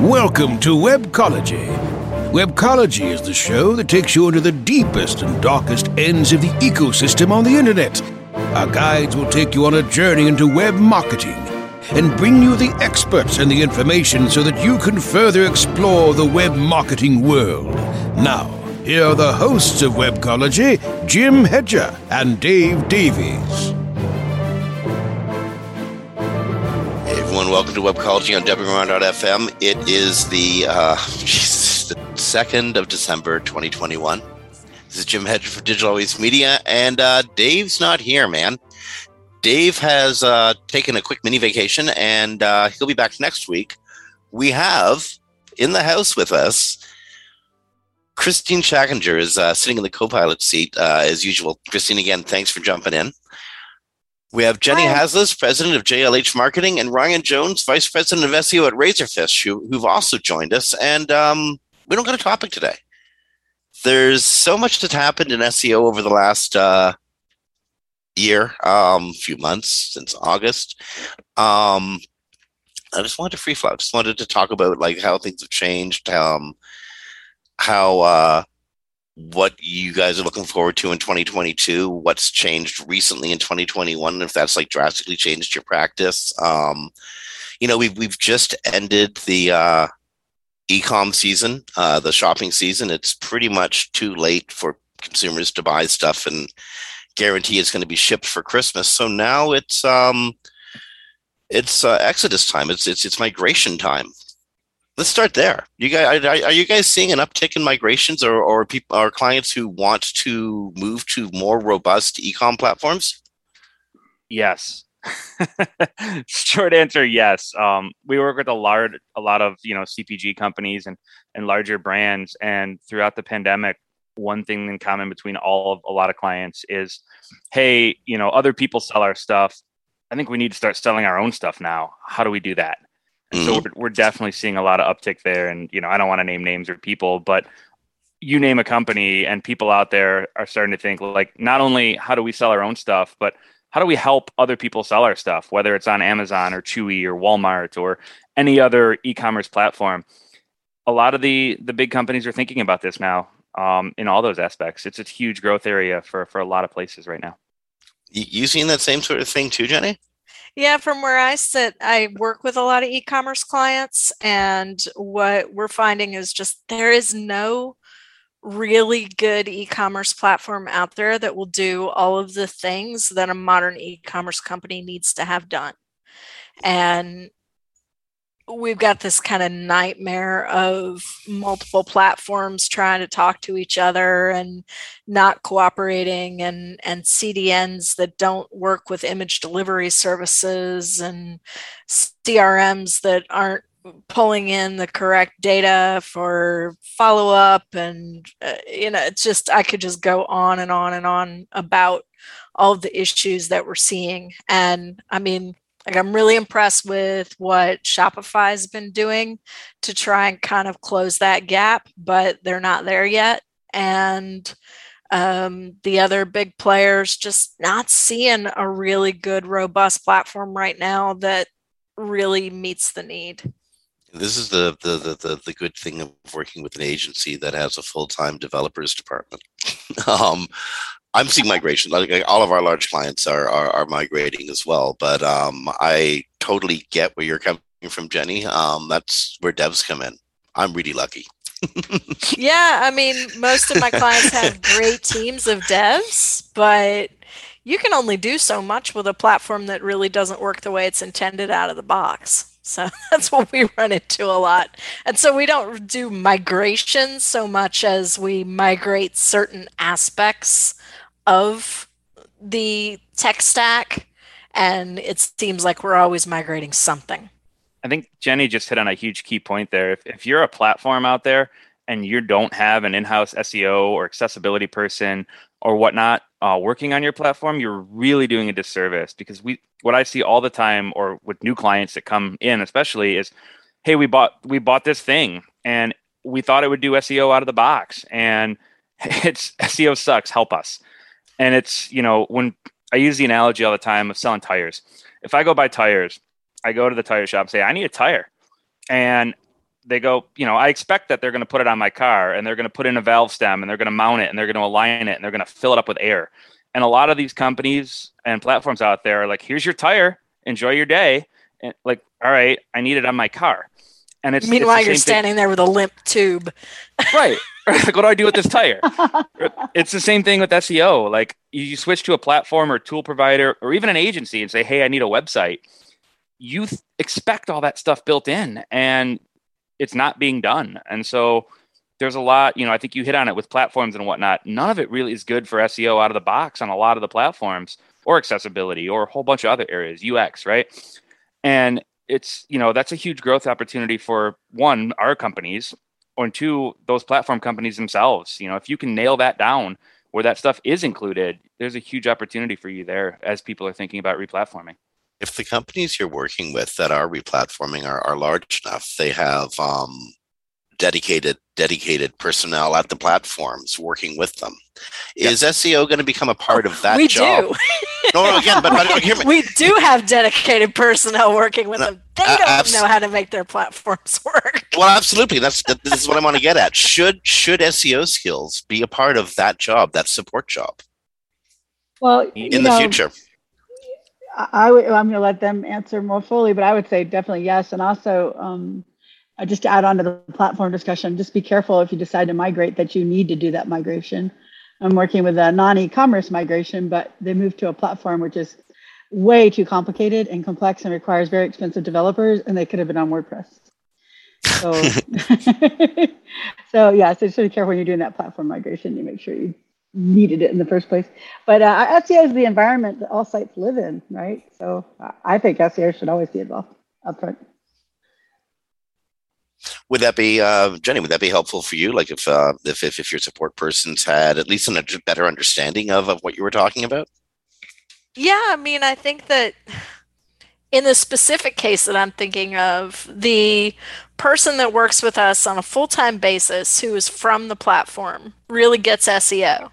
Welcome to Webcology. Webcology is the show that takes you into the deepest and darkest ends of the ecosystem on the internet. Our guides will take you on a journey into web marketing and bring you the experts and the information so that you can further explore the web marketing world. Now, here are the hosts of Webcology, Jim Hedger and Dave Davies. Welcome to Webcology on WMR.fm. It is the 2nd of December, 2021. This is Jim Hedger for Digital Always Media, and Dave's not here, man. Dave has taken a quick mini vacation, and he'll be back next week. We have in the house with us Christine Schackinger is sitting in the co-pilot seat as usual. Christine, again, thanks for jumping in. We have Jenny Haslas, president of JLH Marketing, and Ryan Jones, vice president of SEO at Razorfish, who've also joined us. And we don't got a topic today. There's so much that's happened in SEO over the last year, few months, since August. I just wanted to free flow. I just wanted to talk about like how things have changed, what you guys are looking forward to in 2022, what's changed recently in 2021, if that's like drastically changed your practice. We've just ended the e-com season, the shopping season. It's pretty much too late for consumers to buy stuff and guarantee it's going to be shipped for Christmas. So now it's Exodus time. It's migration time. Let's start there. Are you guys seeing an uptick in migrations or clients who want to move to more robust e-com platforms? Yes. Short answer, yes. We work with a lot of CPG companies and larger brands, and throughout the pandemic, one thing in common between a lot of clients is, hey, other people sell our stuff. I think we need to start selling our own stuff now. How do we do that? And so we're definitely seeing a lot of uptick there. And, I don't want to name names or people, but you name a company and people out there are starting to think like, not only how do we sell our own stuff, but how do we help other people sell our stuff, whether it's on Amazon or Chewy or Walmart or any other e-commerce platform. A lot of the big companies are thinking about this now in all those aspects. It's a huge growth area for a lot of places right now. You seeing that same sort of thing too, Jenny? Yeah, from where I sit, I work with a lot of e-commerce clients, and what we're finding is just there is no really good e-commerce platform out there that will do all of the things that a modern e-commerce company needs to have done. And we've got this kind of nightmare of multiple platforms trying to talk to each other and not cooperating, and CDNs that don't work with image delivery services, and CRMs that aren't pulling in the correct data for follow-up. And, it's just, I could just go on and on and on about all of the issues that we're seeing. And I mean, I'm really impressed with what Shopify has been doing to try and kind of close that gap, but they're not there yet. And the other big players just not seeing a really good, robust platform right now that really meets the need. This is the good thing of working with an agency that has a full-time developers department. I'm seeing migration. Like all of our large clients are migrating as well. But I totally get where you're coming from, Jenny. That's where devs come in. I'm really lucky. Yeah, I mean, most of my clients have great teams of devs, but you can only do so much with a platform that really doesn't work the way it's intended out of the box. So that's what we run into a lot. And so we don't do migration so much as we migrate certain aspects of the tech stack, and it seems like we're always migrating something. I think Jenny just hit on a huge key point there. If you're a platform out there and you don't have an in-house SEO or accessibility person or whatnot working on your platform, you're really doing a disservice, because what I see all the time, or with new clients that come in especially, is, hey, we bought this thing and we thought it would do SEO out of the box, and it's SEO sucks, help us. And it's, when I use the analogy all the time of selling tires. If I go buy tires, I go to the tire shop and say, I need a tire. And they go, I expect that they're going to put it on my car and they're going to put in a valve stem and they're going to mount it and they're going to align it and they're going to fill it up with air. And a lot of these companies and platforms out there are like, here's your tire, enjoy your day. And like, all right, I need it on my car. And it's meanwhile it's you're standing there with a limp tube. Right. Like, what do I do with this tire? It's the same thing with SEO. Like you switch to a platform or tool provider or even an agency and say, hey, I need a website. You expect all that stuff built in and it's not being done. And so there's a lot, I think you hit on it with platforms and whatnot. None of it really is good for SEO out of the box on a lot of the platforms or accessibility or a whole bunch of other areas, UX, right? And it's, that's a huge growth opportunity for one, our companies, or two, those platform companies themselves. If you can nail that down where that stuff is included, there's a huge opportunity for you there as people are thinking about replatforming. If the companies you're working with that are replatforming are large enough, they have dedicated personnel at the platforms working with them. Is SEO going to become a part of that job? We do. No, again, but hear me. We do have dedicated personnel working with them. They don't know how to make their platforms work. Well, absolutely. This is what I want to get at. Should SEO skills be a part of that job, that support job? Well, in the future. I'm going to let them answer more fully, but I would say definitely yes. And also, just to add on to the platform discussion, just be careful if you decide to migrate that you need to do that migration. I'm working with a non-e-commerce migration, but they moved to a platform which is way too complicated and complex and requires very expensive developers, and they could have been on WordPress. So, so just be careful when you're doing that platform migration. You make sure you needed it in the first place. But SEO is the environment that all sites live in, right? So I think SEO should always be involved upfront. Would that be, Jenny, would that be helpful for you? Like if your support persons had at least a better understanding of what you were talking about? Yeah, I mean, I think that in the specific case that I'm thinking of, the person that works with us on a full-time basis who is from the platform really gets SEO.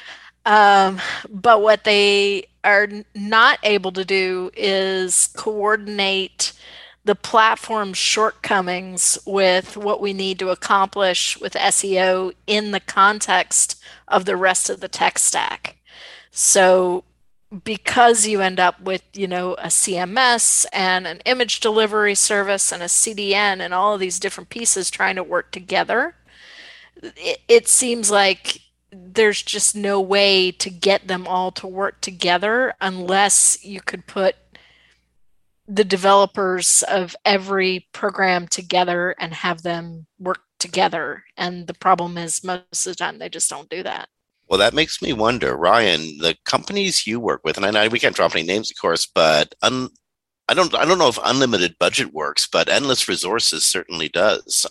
But what they are not able to do is coordinate the platform's shortcomings with what we need to accomplish with SEO in the context of the rest of the tech stack. So because you end up with, a CMS and an image delivery service and a CDN and all of these different pieces trying to work together, it seems like there's just no way to get them all to work together unless you could put the developers of every program together and have them work together. And the problem is most of the time they just don't do that. Well, that makes me wonder, Ryan, the companies you work with, and I know we can't drop any names, of course, but I don't know if unlimited budget works, but endless resources certainly does.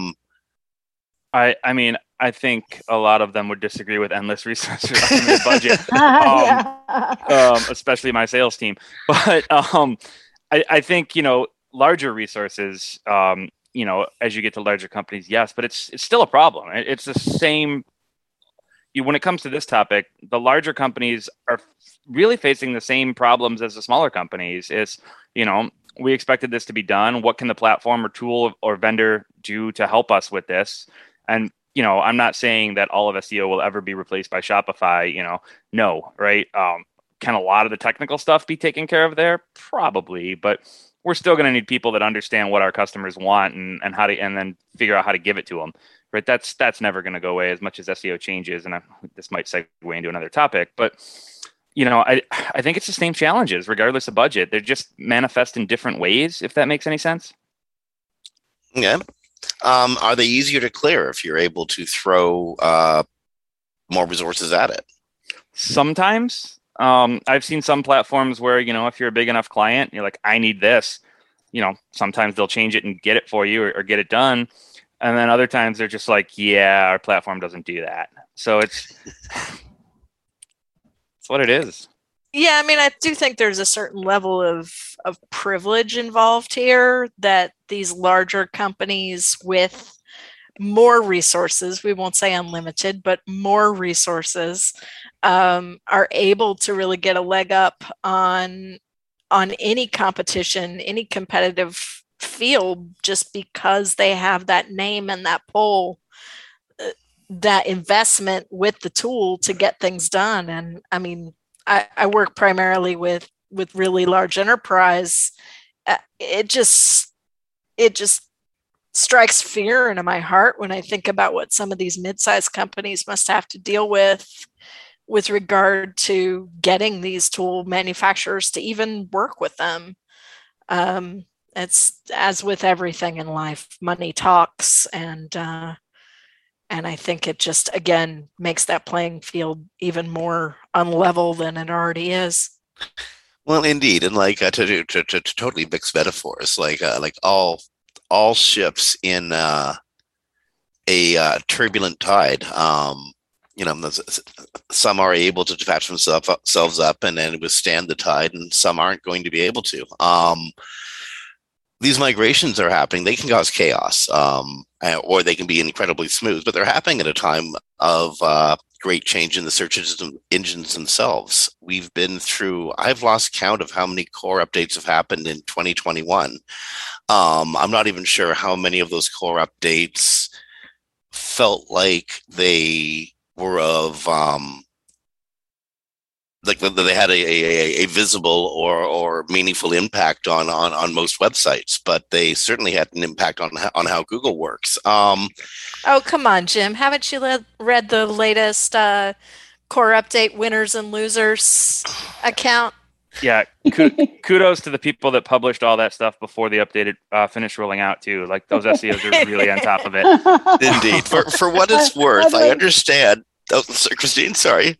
I mean, I think a lot of them would disagree with endless resources on the budget, especially my sales team. But I think, larger resources, as you get to larger companies, yes, but it's still a problem. It's the same. When it comes to this topic, the larger companies are really facing the same problems as the smaller companies. It's, we expected this to be done. What can the platform or tool or vendor do to help us with this? And, I'm not saying that all of SEO will ever be replaced by Shopify, no, right? Can a lot of the technical stuff be taken care of there? Probably, but we're still going to need people that understand what our customers want and how to, and then figure out how to give it to them. Right, that's never going to go away as much as SEO changes, and this might segue into another topic. But I think it's the same challenges regardless of budget. They're just manifest in different ways. If that makes any sense. Yeah. Are they easier to clear if you're able to throw more resources at it? Sometimes. I've seen some platforms where if you're a big enough client, you're like, I need this. Sometimes they'll change it and get it for you or get it done. And then other times they're just like, yeah, our platform doesn't do that. So it's what it is. Yeah, I mean, I do think there's a certain level of privilege involved here that these larger companies with more resources, we won't say unlimited, but more resources, are able to really get a leg up on any competition, any competitive field just because they have that name and that pull, that investment with the tool to get things done. And I mean, I work primarily with really large enterprise. It just strikes fear into my heart when I think about what some of these mid-sized companies must have to deal with regard to getting these tool manufacturers to even work with them. It's as with everything in life, money talks, and I think it just, again, makes that playing field even more unlevel than it already is. Well, indeed, and like to totally mix metaphors, like all ships in a turbulent tide. Some are able to detach themselves up and then withstand the tide, and some aren't going to be able to. These migrations are happening. They can cause chaos, or they can be incredibly smooth, but they're happening at a time of great change in the search engines themselves. I've lost count of how many core updates have happened in 2021. I'm not even sure how many of those core updates felt like they were of like they had a visible or meaningful impact on most websites, but they certainly had an impact on how Google works. Oh, come on, Jim. Haven't you read the latest core update winners and losers account? Yeah, kudos to the people that published all that stuff before the updated finished rolling out too. Like those SEOs are really on top of it. Indeed. For what it's worth, I understand. Oh, Christine, sorry.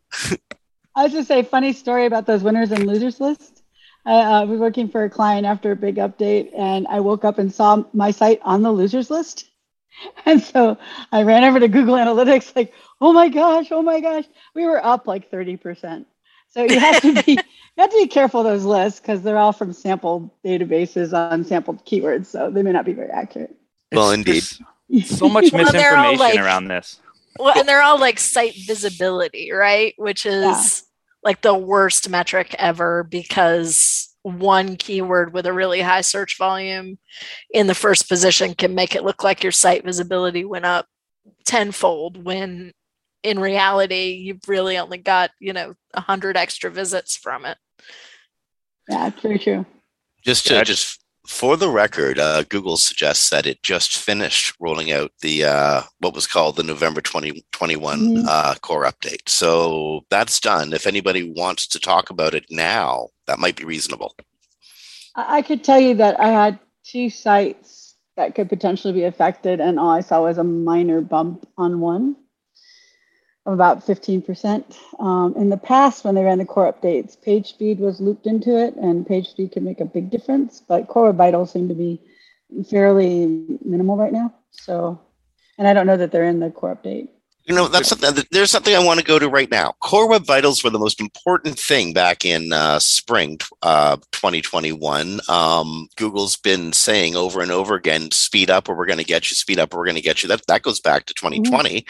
I was just say funny story about those winners and losers list. I was working for a client after a big update, and I woke up and saw my site on the losers list. And so I ran over to Google Analytics, like, oh my gosh, we were up like 30%. So you have to be careful of those lists because they're all from sampled databases on sampled keywords, so they may not be very accurate. Well, indeed. So much misinformation around this. Well, and they're all like site visibility, right? Which is like the worst metric ever, because one keyword with a really high search volume in the first position can make it look like your site visibility went up tenfold, when in reality, you've really only got, 100 extra visits from it. Yeah, very true. Just for the record, Google suggests that it just finished rolling out the what was called the November 2021 core update. So that's done. If anybody wants to talk about it now, that might be reasonable. I could tell you that I had 2 sites that could potentially be affected, and all I saw was a minor bump on one of about 15%. In the past, when they ran the core updates, page speed was looped into it, and page speed can make a big difference, but Core Web Vitals seem to be fairly minimal right now. So, and I don't know that they're in the core update. There's something I want to go to right now. Core Web Vitals were the most important thing back in spring 2021. Google's been saying over and over again, speed up or we're going to get you, speed up or we're going to get you. That goes back to 2020.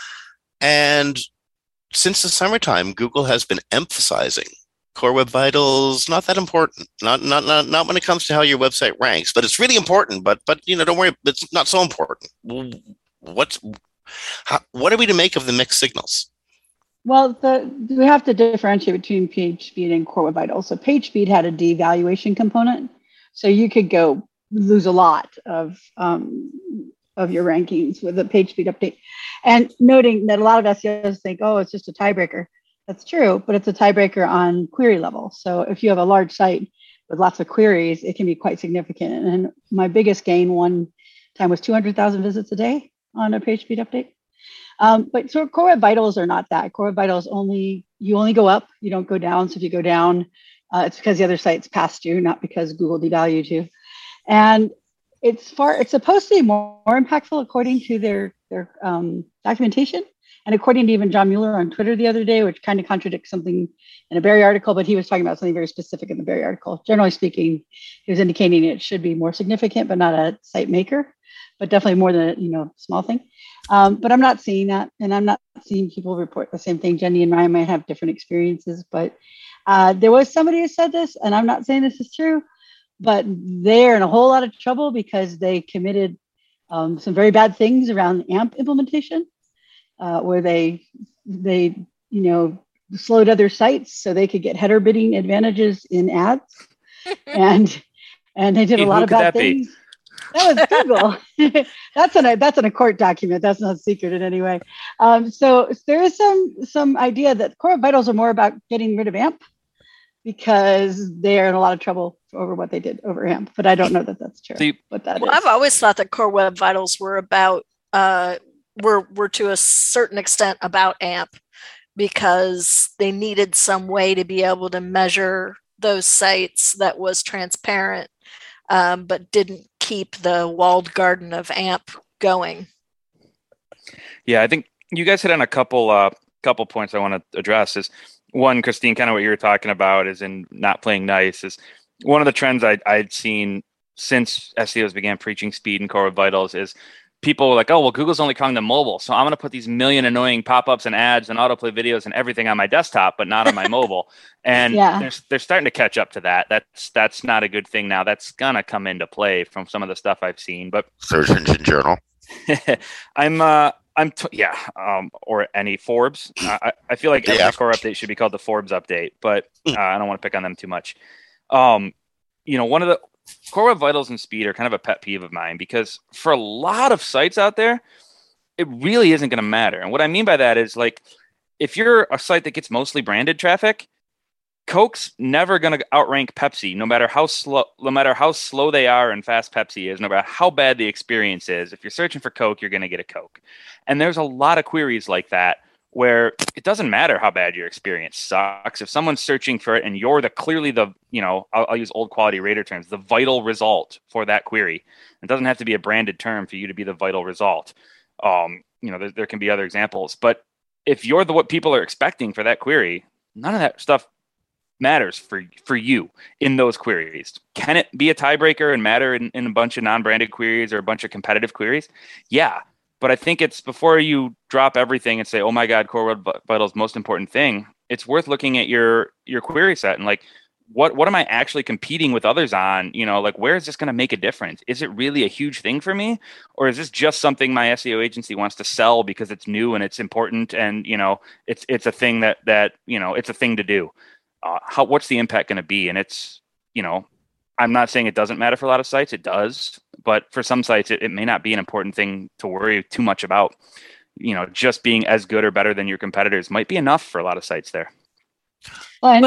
And since the summertime, Google has been emphasizing Core Web Vitals, not that important. Not when it comes to how your website ranks, but it's really important. But don't worry, it's not so important. What are we to make of the mixed signals? Well, we have to differentiate between page speed and Core Web Vitals. So page speed had a devaluation component, so you could go lose a lot of your rankings with a page speed update. And noting that a lot of SEOs think, oh, it's just a tiebreaker. That's true, but it's a tiebreaker on query level. So if you have a large site with lots of queries, it can be quite significant. And my biggest gain one time was 200,000 visits a day on a page speed update. But so Core Web Vitals are not that. Core Web Vitals you only go up, you don't go down. So if you go down, it's because the other sites passed you, not because Google devalued you. And it's supposed to be more impactful according to their documentation, and according to even John Mueller on Twitter the other day, which kind of contradicts something in a Barry article, but he was talking about something very specific in the Barry article. Generally speaking, he was indicating it should be more significant, but not a site maker, but definitely more than a small thing. But I'm not seeing that, and I'm not seeing people report the same thing. Jenny and Ryan might have different experiences, but there was somebody who said this, and I'm not saying this is true, but they're in a whole lot of trouble because they committed some very bad things around AMP implementation, where they slowed other sites so they could get header bidding advantages in ads, and they did a lot of bad things. That was Google. That's in a court document. That's not secret in any way. So there is some idea that Core Web Vitals are more about getting rid of AMP because they're in a lot of trouble over what they did over AMP. But I don't know that that's true. I've always thought that Core Web Vitals were about were to a certain extent about AMP because they needed some way to be able to measure those sites that was transparent, but didn't keep the walled garden of AMP going. Yeah, I think you guys hit on a couple points I want to address. Is one, Christine, kind of what you were talking about is in not playing nice. Is one of the trends I'd seen since SEOs began preaching speed and Core Web Vitals is people were like, oh, well, Google's only calling them mobile, so I'm going to put these million annoying pop-ups and ads and autoplay videos and everything on my desktop, but not on my mobile. And they're starting to catch up to that. That's not a good thing now. That's going to come into play from some of the stuff I've seen. But Search Engine Journal. Or any Forbes. I feel like every core update should be called the Forbes update, but I don't want to pick on them too much. One of the Core Web Vitals and speed are kind of a pet peeve of mine because for a lot of sites out there, it really isn't going to matter. And what I mean by that is, like, if you're a site that gets mostly branded traffic, Coke's never going to outrank Pepsi, no matter how slow they are and fast Pepsi is, no matter how bad the experience is. If you're searching for Coke, you're going to get a Coke. And there's a lot of queries like that where it doesn't matter how bad your experience sucks. If someone's searching for it and you're I'll use old quality rater terms, the vital result for that query. It doesn't have to be a branded term for you to be the vital result. There can be other examples, but if you're what people are expecting for that query, none of that stuff matters for you in those queries. Can it be a tiebreaker and matter in a bunch of non-branded queries or a bunch of competitive queries? Yeah. But I think it's before you drop everything and say, oh my God, Core Web Vitals most important thing, it's worth looking at your query set and like, what am I actually competing with others on? Where is this going to make a difference? Is it really a huge thing for me? Or is this just something my SEO agency wants to sell because it's new and it's important and, it's a thing that it's a thing to do. What's the impact going to be? And it's, I'm not saying it doesn't matter for a lot of sites. It does. But for some sites, it may not be an important thing to worry too much about. Just being as good or better than your competitors might be enough for a lot of sites there. Well,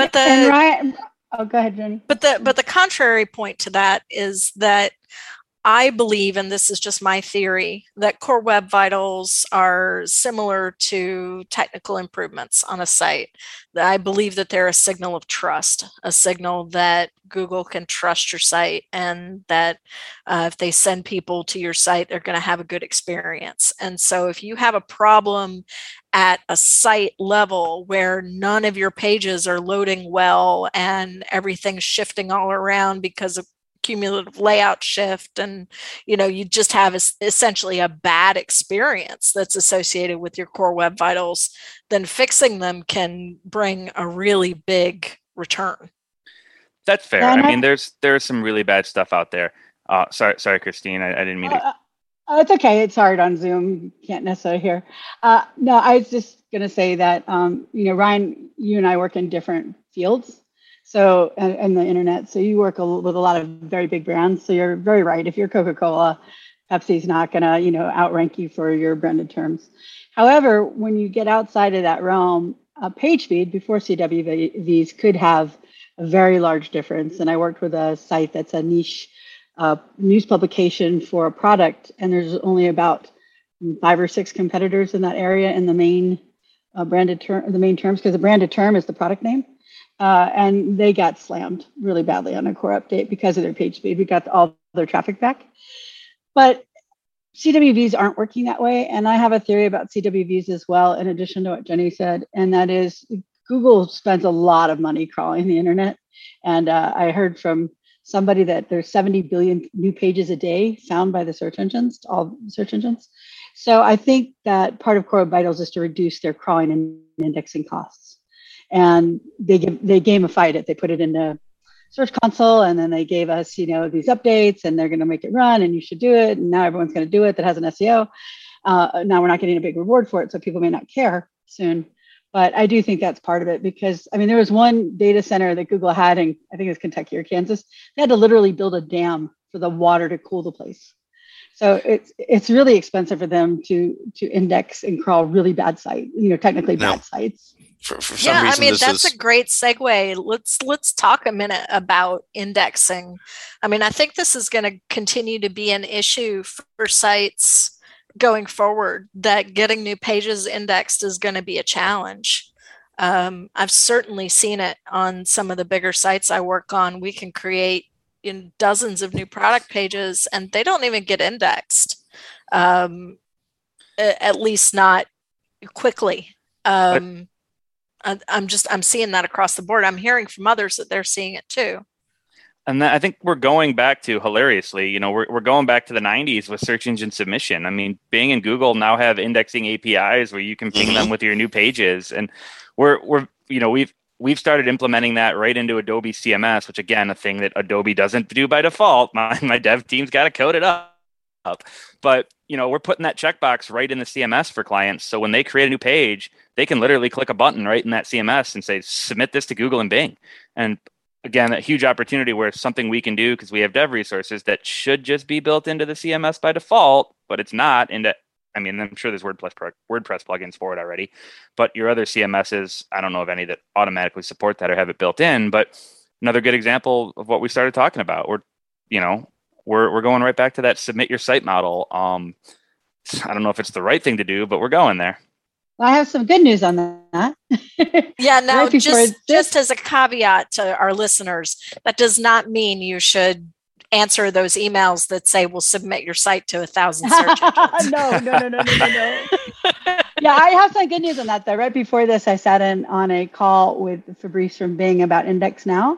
go ahead, Jenny. But the contrary point to that is that I believe, and this is just my theory, that Core Web Vitals are similar to technical improvements on a site. I believe that they're a signal of trust, a signal that Google can trust your site and that if they send people to your site, they're going to have a good experience. And so if you have a problem at a site level where none of your pages are loading well and everything's shifting all around because of cumulative layout shift and you just have essentially a bad experience that's associated with your Core Web Vitals, then fixing them can bring a really big return. That's fair. I mean, there's some really bad stuff out there. Sorry, Christine, I didn't mean to. It's okay. It's hard on Zoom. You can't necessarily hear. No, I was just going to say that, Ryan, you and I work in different fields. So, and the internet, so you work with a lot of very big brands. So you're very right. If you're Coca-Cola, Pepsi's not going to, outrank you for your branded terms. However, when you get outside of that realm, page speed before CWVs could have a very large difference. And I worked with a site that's a niche news publication for a product, and there's only about 5 or 6 competitors in that area in the main branded term, the main terms, because the branded term is the product name. And they got slammed really badly on a core update because of their page speed. We got all their traffic back. But CWVs aren't working that way. And I have a theory about CWVs as well, in addition to what Jenny said. And that is Google spends a lot of money crawling the internet. And I heard from somebody that there's 70 billion new pages a day found by the search engines, all search engines. So I think that part of Core Web Vitals is to reduce their crawling and indexing costs. And they gamified it. They put it into Search Console, and then they gave us, these updates, and they're going to make it run, and you should do it. And now everyone's going to do it that has an SEO. Now we're not getting a big reward for it, so people may not care soon. But I do think that's part of it because, there was one data center that Google had in, I think it was Kentucky or Kansas. They had to literally build a dam for the water to cool the place. So it's really expensive for them to index and crawl really bad sites, technically bad sites. For some reason, that's a great segue. Let's talk a minute about indexing. I think this is going to continue to be an issue for sites going forward, that getting new pages indexed is going to be a challenge. I've certainly seen it on some of the bigger sites I work on. We can create dozens of new product pages and they don't even get indexed, at least not quickly. I'm seeing that across the board. I'm hearing from others that they're seeing it too. And I think we're going back to, hilariously, we're going back to the 90s with search engine submission. Bing and Google now have indexing APIs where you can ping them with your new pages, and we've started implementing that right into Adobe CMS, which again, a thing that Adobe doesn't do by default. My dev team's got to code it up, but we're putting that checkbox right in the CMS for clients. So when they create a new page, they can literally click a button right in that CMS and say, submit this to Google and Bing. And again, a huge opportunity where it's something we can do because we have dev resources that should just be built into the CMS by default, but it's not. I'm sure there's WordPress plugins for it already, but your other CMSs, I don't know of any that automatically support that or have it built in. But another good example of what we started talking about, we're going right back to that submit your site model. I don't know if it's the right thing to do, but we're going there. Well, I have some good news on that. Yeah, now just as a caveat to our listeners, that does not mean you should answer those emails that say, we'll submit your site to 1,000 search engines. No. Yeah, I have some good news on that though. Right before this, I sat in on a call with Fabrice from Bing about Index Now.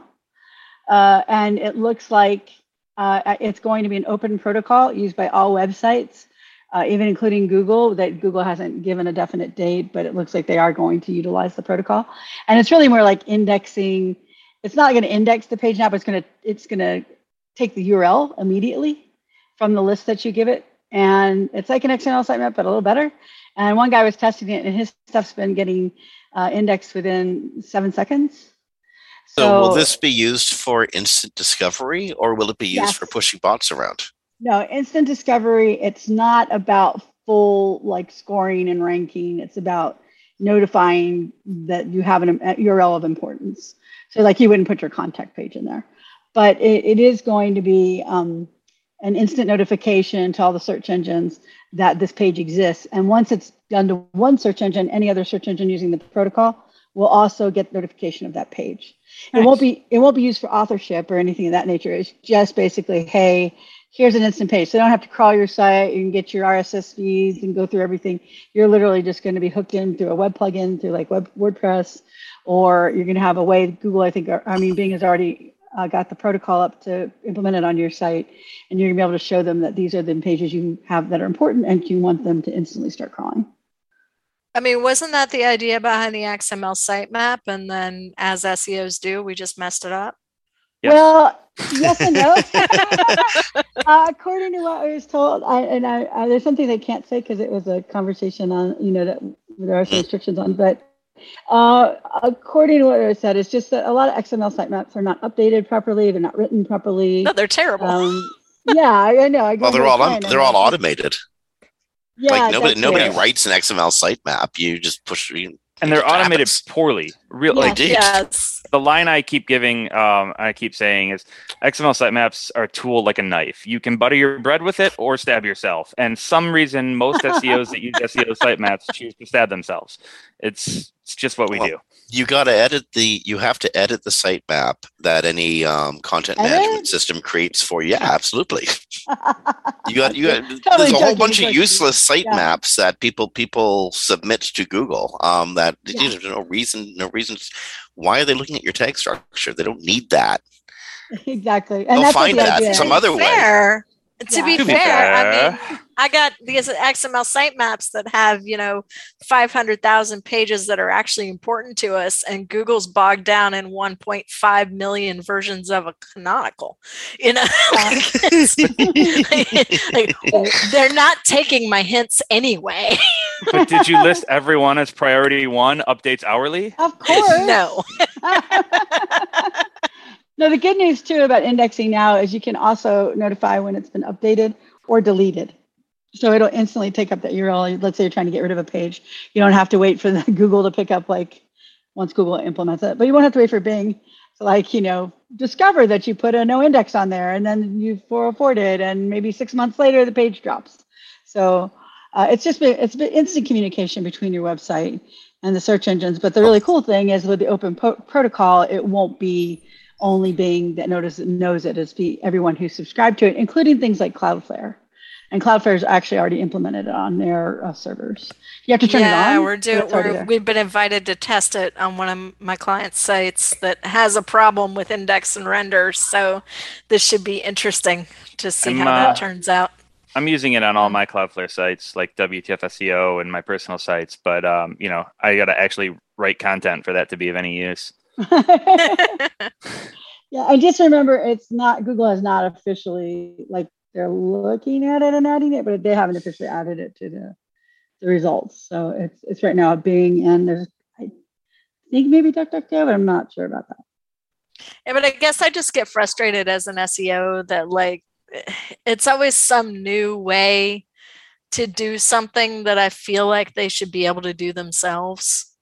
And it looks like it's going to be an open protocol used by all websites. Even including Google, that Google hasn't given a definite date, but it looks like they are going to utilize the protocol. And it's really more like indexing. It's not going to index the page now, but it's going to take the URL immediately from the list that you give it. And it's like an XML sitemap, but a little better. And one guy was testing it, and his stuff's been getting indexed within 7 seconds. So will this be used for instant discovery, or will it be used for pushing bots around? No, instant discovery, it's not about full scoring and ranking. It's about notifying that you have a URL of importance. So you wouldn't put your contact page in there. But it is going to be an instant notification to all the search engines that this page exists. And once it's done to one search engine, any other search engine using the protocol will also get notification of that page. Nice. It won't be used for authorship or anything of that nature. It's just basically, hey, here's an instant page. So you don't have to crawl your site. You can get your RSS feeds and go through everything. You're literally just going to be hooked in through a web plugin, through WordPress, or you're going to have a way. Google, Bing has already got the protocol up to implement it on your site, and you're going to be able to show them that these are the pages you have that are important, and you want them to instantly start crawling. Wasn't that the idea behind the XML sitemap? And then, as SEOs do, we just messed it up. Yes. Well, yes and no. According to what I was told, there's something they can't say because it was a conversation on, that there are some restrictions on. But according to what I said, it's just that a lot of XML sitemaps are not updated properly. They're not written properly. No, they're terrible. Yeah, I know. Well, they're all automated. Yeah, nobody writes an XML sitemap. You just push. And they're automated poorly. Yes. The line I keep giving, I keep saying is XML sitemaps are a tool like a knife. You can butter your bread with it or stab yourself. And some reason most SEOs that use SEO sitemaps choose to stab themselves. It's just what we do. You have to edit the sitemap that any content management system creates for you. Yeah, absolutely. There's a whole bunch of useless sitemaps that people submit to Google. There's no reason. Why are they looking at your tag structure? They don't need that. Exactly. And they'll find that some other way. To be fair, I got these XML sitemaps that have, 500,000 pages that are actually important to us, and Google's bogged down in 1.5 million versions of a canonical. They're not taking my hints anyway. But did you list everyone as priority 1, updates hourly? Of course. No. No, the good news too about indexing now is you can also notify when it's been updated or deleted. So it'll instantly take up that URL. Let's say you're trying to get rid of a page. You don't have to wait for the Google to pick up once Google implements it, but you won't have to wait for Bing to discover that you put a no index on there and then you 404'd and maybe 6 months later the page drops. So it's been instant communication between your website and the search engines. But the really cool thing is with the open protocol, it won't be only Bing that knows it. It's be everyone who's subscribed to it, including things like Cloudflare. And Cloudflare is actually already implemented on their servers. You have to turn it on. We've been invited to test it on one of my clients' sites that has a problem with index and render. So this should be interesting to see how that turns out. I'm using it on all my Cloudflare sites, like WTF SEO and my personal sites. But, I got to actually write content for that to be of any use. Yeah, I just remember Google has not officially, they're looking at it and adding it, but they haven't officially added it to the results. So it's right now Bing, and I think maybe DuckDuckGo, but I'm not sure about that. Yeah, but I guess I just get frustrated as an SEO that it's always some new way to do something that I feel like they should be able to do themselves.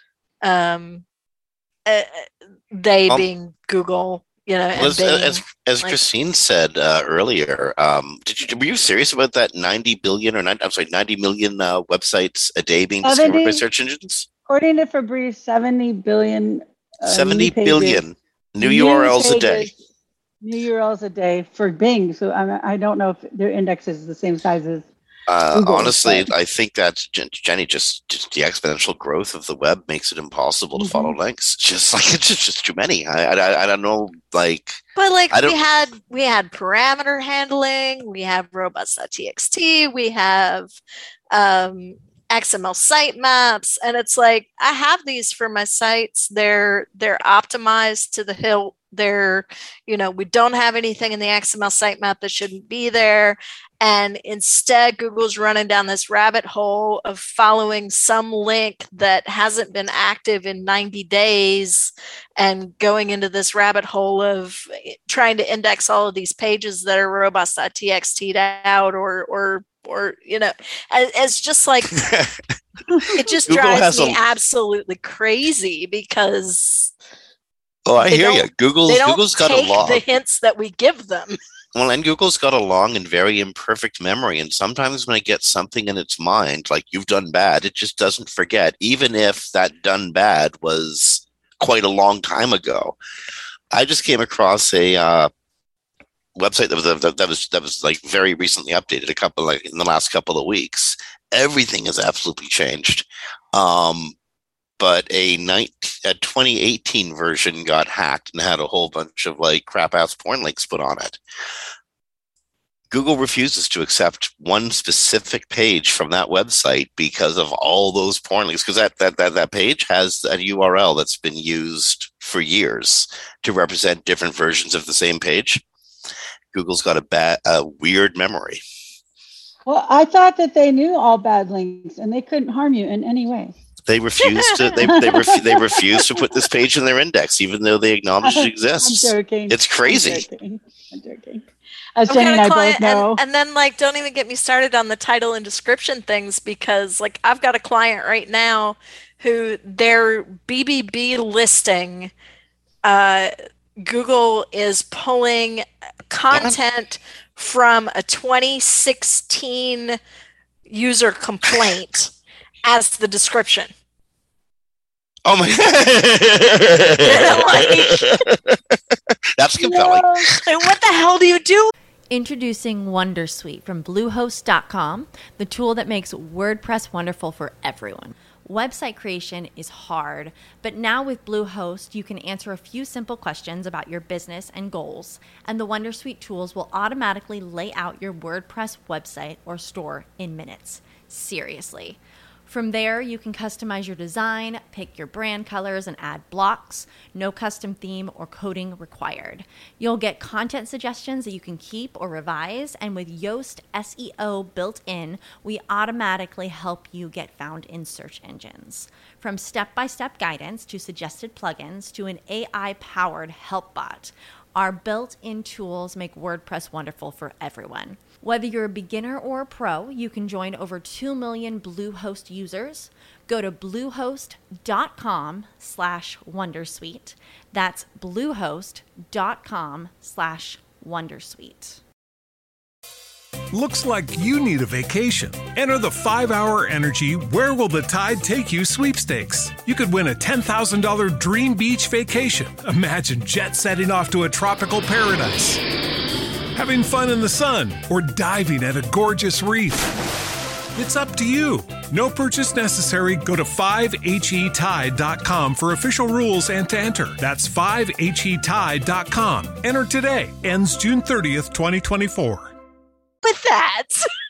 Being Google, and Bing, as Christine said earlier, were you serious about that 90 million websites a day being discovered by search engines? According to Fabrice, 70 billion. 70 billion new URLs a day. New URLs a day for Bing. So I don't know if their index is the same size as Google, honestly, I think that Jenny, just the exponential growth of the web makes it impossible to follow links. It's just too many. I don't know, But we had parameter handling, we have robots.txt, we have XML sitemaps, and it's I have these for my sites. They're optimized to the hilt. We don't have anything in the XML sitemap that shouldn't be there. And instead, Google's running down this rabbit hole of following some link that hasn't been active in 90 days and going into this rabbit hole of trying to index all of these pages that are robots.txt out or it's just it just drives me absolutely crazy because I hear you. Google's got a long the hints that we give them. Well, and Google's got a long and very imperfect memory. And sometimes when it gets something in its mind, like you've done bad, it just doesn't forget, even if that done bad was quite a long time ago. I just came across a website that was very recently updated, in the last couple of weeks. Everything has absolutely changed. But a 2018 version got hacked and had a whole bunch of crap ass porn links put on it. Google refuses to accept one specific page from that website because of all those porn links, because that page has a URL that's been used for years to represent different versions of the same page. Google's got a weird memory. Well, I thought that they knew all bad links and they couldn't harm you in any way. They refuse to. They refuse to put this page in their index, even though they acknowledge it exists. I'm joking. It's crazy. I'm joking. As Jenny and I both know. And then don't even get me started on the title and description things, because I've got a client right now who their BBB listing, Google is pulling content from a 2016 user complaint as the description. Oh my That's compelling. And what the hell do you do? Introducing Wondersuite from Bluehost.com, the tool that makes WordPress wonderful for everyone. Website creation is hard, but now with Bluehost, you can answer a few simple questions about your business and goals, and the Wondersuite tools will automatically lay out your WordPress website or store in minutes. Seriously. From there, you can customize your design, pick your brand colors, and add blocks. No custom theme or coding required. You'll get content suggestions that you can keep or revise, and with Yoast SEO built in, we automatically help you get found in search engines. From step-by-step guidance to suggested plugins to an AI-powered help bot, our built-in tools make WordPress wonderful for everyone. Whether you're a beginner or a pro, you can join over 2 million Bluehost users. Go to bluehost.com/wondersuite. That's bluehost.com/wondersuite. Looks like you need a vacation. Enter the 5-Hour Energy Where Will the Tide Take You sweepstakes. You could win a $10,000 dream beach vacation. Imagine jet setting off to a tropical paradise, having fun in the sun, or diving at a gorgeous reef. It's up to you. No purchase necessary. Go to 5HETide.com for official rules and to enter. That's 5HETide.com. Enter today. Ends June 30th, 2024. With that.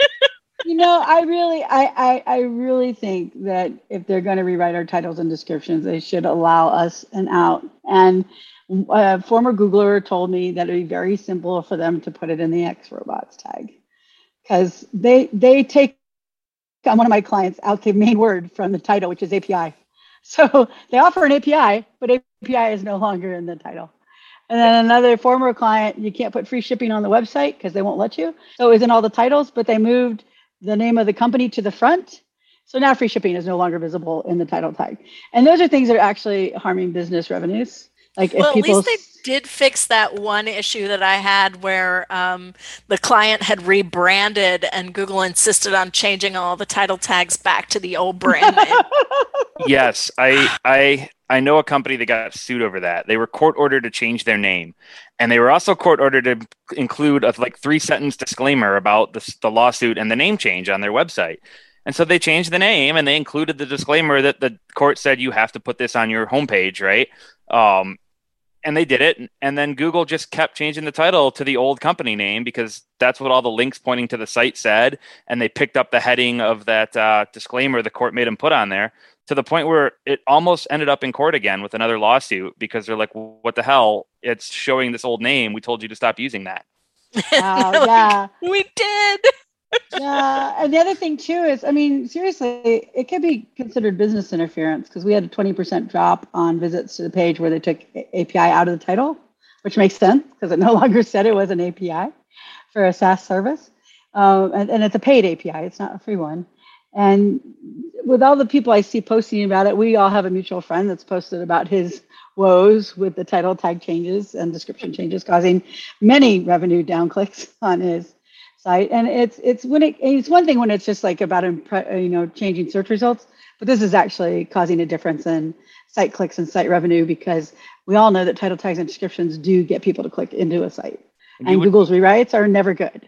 I really think that if they're going to rewrite our titles and descriptions, they should allow us an out. And a former Googler told me that it'd be very simple for them to put it in the X robots tag, because they take on one of my clients out the main word from the title, which is API. So they offer an API, but API is no longer in the title. And then another former client, you can't put free shipping on the website because they won't let you. So it was in all the titles, but they moved the name of the company to the front. So now free shipping is no longer visible in the title tag. And those are things that are actually harming business revenues. Like, well, if people, at least they did fix that one issue that I had where the client had rebranded and Google insisted on changing all the title tags back to the old brand name. Yes, I know a company that got sued over that. They were court ordered to change their name, and they were also court ordered to include a 3-sentence disclaimer about the lawsuit and the name change on their website. And so they changed the name, and they included the disclaimer that the court said you have to put this on your homepage, right? And they did it, and then Google just kept changing the title to the old company name because that's what all the links pointing to the site said, and they picked up the heading of that disclaimer the court made them put on there, to the point where it almost ended up in court again with another lawsuit because they're like, what the hell? It's showing this old name. We told you to stop using that. wow, yeah. We did. Yeah, and the other thing too is, seriously, it could be considered business interference because we had a 20% drop on visits to the page where they took API out of the title, which makes sense because it no longer said it was an API for a SaaS service. And it's a paid API, it's not a free one. And with all the people I see posting about it, we all have a mutual friend that's posted about his woes with the title tag changes and description changes causing many revenue down clicks on his site. And it's one thing when it's just like about changing search results, but this is actually causing a difference in site clicks and site revenue because we all know that title tags and descriptions do get people to click into a site, and Google's rewrites are never good.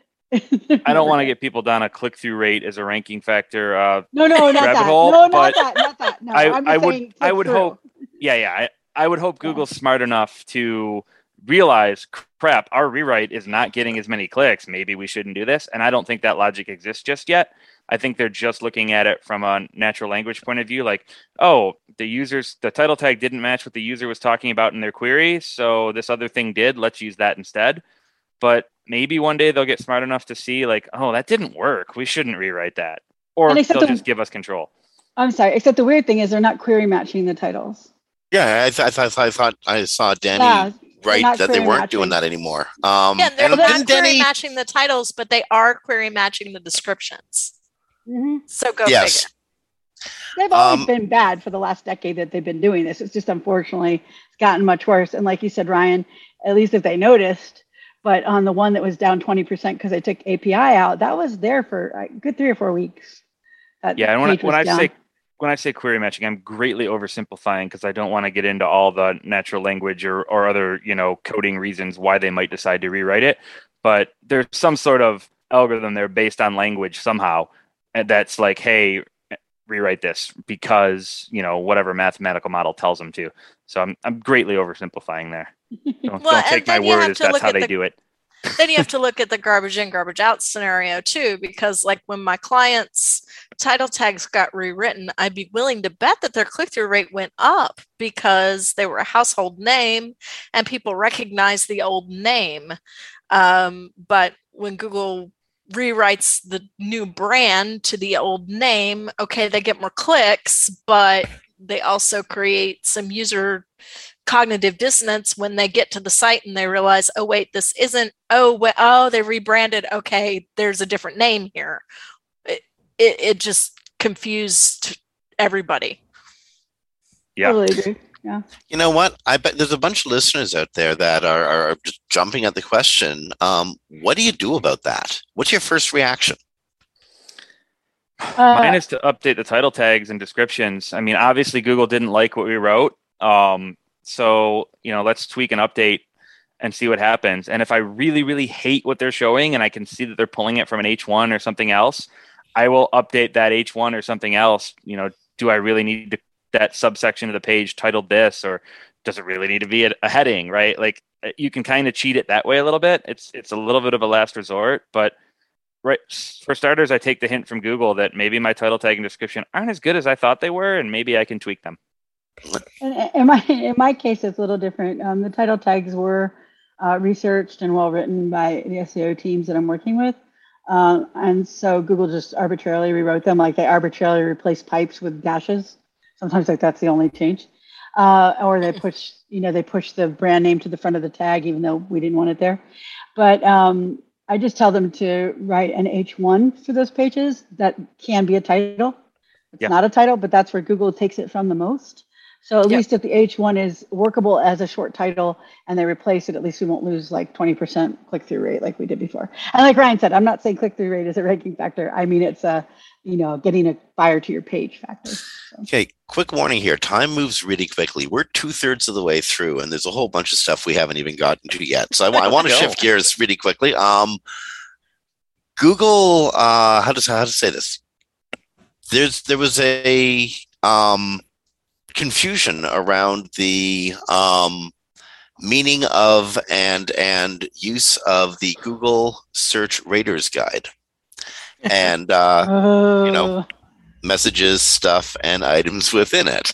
I don't want to get people down a click-through rate as a ranking factor. No, not that. Hole, no, but not that. No, I would hope. Yeah. I would hope Google's smart enough to realize, crap, our rewrite is not getting as many clicks. Maybe we shouldn't do this. And I don't think that logic exists just yet. I think they're just looking at it from a natural language point of view. Like, oh, the title tag didn't match what the user was talking about in their query. So this other thing did. Let's use that instead. But maybe one day they'll get smart enough to see like, oh, that didn't work. We shouldn't rewrite that. Or they'll just give us control. I'm sorry. Except the weird thing is they're not query matching the titles. Yeah, I thought I saw Danny write that they weren't doing that anymore. They're not query matching the titles, but they are query matching the descriptions. Mm-hmm. So go figure. They've always been bad for the last decade that they've been doing this. It's just unfortunately it's gotten much worse. And like you said, Ryan, at least if they noticed, but on the one that was down 20% because they took API out, that was there for a good 3 or 4 weeks. Yeah, and when I say query matching, I'm greatly oversimplifying because I don't want to get into all the natural language or other, coding reasons why they might decide to rewrite it. But there's some sort of algorithm there based on language somehow. And that's like, hey, rewrite this because, whatever mathematical model tells them to. So I'm greatly oversimplifying there. Don't take my word as that's how they do it. Then you have to look at the garbage in, garbage out scenario too, because like when my clients' title tags got rewritten, I'd be willing to bet that their click-through rate went up because they were a household name and people recognized the old name. But when Google rewrites the new brand to the old name, okay, they get more clicks, but they also create some user cognitive dissonance when they get to the site and they realize, oh wait, this isn't, they rebranded, okay, there's a different name here. It just confused everybody. Yeah. Totally agree. Yeah. You know what? I bet there's a bunch of listeners out there that are just jumping at the question. What do you do about that? What's your first reaction? Mine is to update the title tags and descriptions. I mean, obviously Google didn't like what we wrote. So, let's tweak and update and see what happens. And if I really, really hate what they're showing and I can see that they're pulling it from an H1 or something else, I will update that H1 or something else. Do I really need that subsection of the page titled this, or does it really need to be a heading, right? Like you can kind of cheat it that way a little bit. It's a little bit of a last resort, but right. For starters, I take the hint from Google that maybe my title tag and description aren't as good as I thought they were, and maybe I can tweak them. In my case, it's a little different. The title tags were researched and well written by the SEO teams that I'm working with. And so Google just arbitrarily rewrote them, like they arbitrarily replaced pipes with dashes. Sometimes like that's the only change. Or they push the brand name to the front of the tag, even though we didn't want it there. But I just tell them to write an H1 for those pages that can be a title. It's not a title, but that's where Google takes it from the most. So at least if the H1 is workable as a short title and they replace it, at least we won't lose like 20% click-through rate like we did before. And like Ryan said, I'm not saying click-through rate is a ranking factor. I mean, it's getting a buyer to your page factor. So. Okay, quick warning here. Time moves really quickly. We're 2/3 of the way through, and there's a whole bunch of stuff we haven't even gotten to yet. So I want to shift gears really quickly. Google, how to say this? There was a confusion around the meaning of and use of the Google Search Raiders Guide, and messages, stuff, and items within it.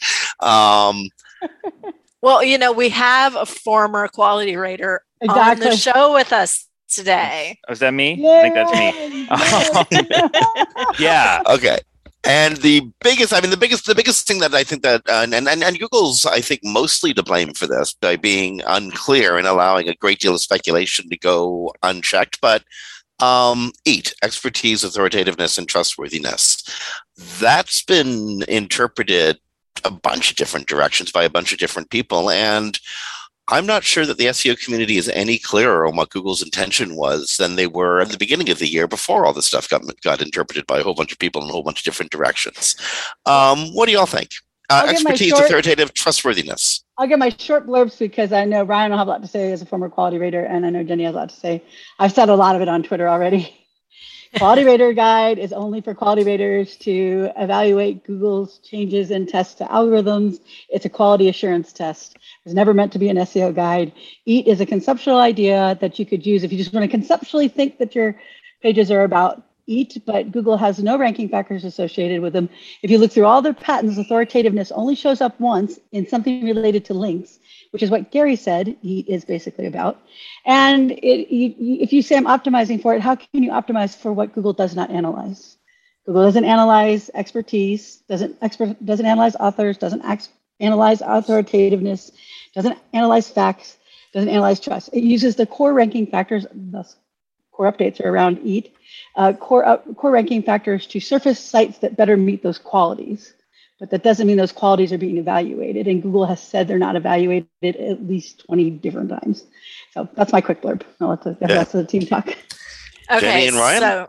Well, we have a former quality rater on the show with us today. Oh, is that me? Yay! I think that's me. Yeah. Okay. And the biggest thing that I think that, and Google's, I think, mostly to blame for this by being unclear and allowing a great deal of speculation to go unchecked. But EAT, expertise, authoritativeness, and trustworthiness. That's been interpreted a bunch of different directions by a bunch of different people. And I'm not sure that the SEO community is any clearer on what Google's intention was than they were at the beginning of the year before all this stuff got interpreted by a whole bunch of people in a whole bunch of different directions. What do y'all think? Expertise, authoritative, trustworthiness. I'll get my short blurbs because I know Ryan will have a lot to say as a former quality rater, and I know Jenny has a lot to say. I've said a lot of it on Twitter already. Quality Rater Guide is only for quality raters to evaluate Google's changes and tests to algorithms. It's a quality assurance test. It was never meant to be an SEO guide. EAT is a conceptual idea that you could use if you just want to conceptually think that your pages are about EAT, but Google has no ranking factors associated with them. If you look through all their patents, authoritativeness only shows up once in something related to links, which is what Gary said EAT is basically about. And if you say I'm optimizing for it, how can you optimize for what Google does not analyze? Google doesn't analyze expertise, doesn't analyze authors, doesn't analyze authoritativeness, doesn't analyze facts, doesn't analyze trust. It uses the core ranking factors, thus core updates are around EAT, core ranking factors to surface sites that better meet those qualities. But that doesn't mean those qualities are being evaluated. And Google has said they're not evaluated at least 20 different times. So that's my quick blurb. I'll let the rest of the team talk. Okay, Jenny and Ryan? so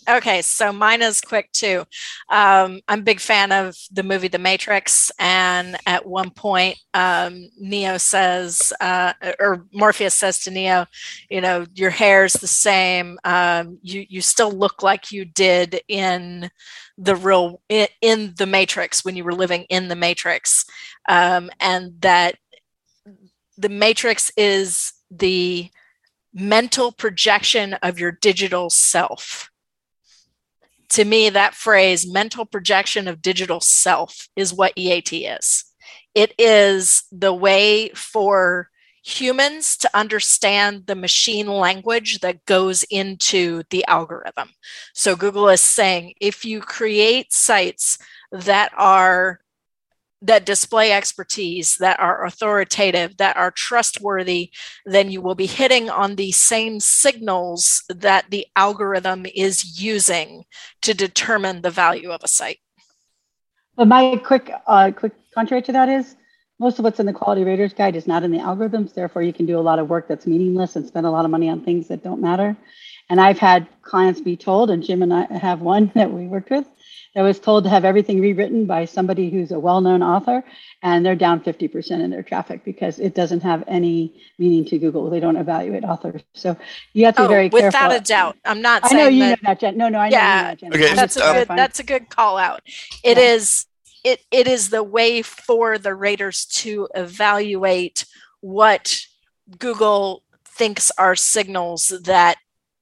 Okay, so mine is quick too. I'm a big fan of the movie The Matrix, and at one point, Neo says, or Morpheus says to Neo, your hair's the same. You still look like you did in the Matrix when you were living in the Matrix, and that the Matrix is the mental projection of your digital self. To me, that phrase, mental projection of digital self, is what EAT is. It is the way for humans to understand the machine language that goes into the algorithm. So Google is saying, if you create sites that display expertise, that are authoritative, that are trustworthy, then you will be hitting on the same signals that the algorithm is using to determine the value of a site. But my quick contrary to that is, most of what's in the Quality Raters Guide is not in the algorithms. Therefore, you can do a lot of work that's meaningless and spend a lot of money on things that don't matter. And I've had clients be told, and Jim and I have one that we worked with, that was told to have everything rewritten by somebody who's a well-known author, and they're down 50% in their traffic because it doesn't have any meaning to Google. They don't evaluate authors. So you have to be very careful. Without a doubt. I'm not saying I know you that, know that, Jen. No, I know you know that, Jen. Okay, that's a good call out. It is the way for the raters to evaluate what Google thinks are signals that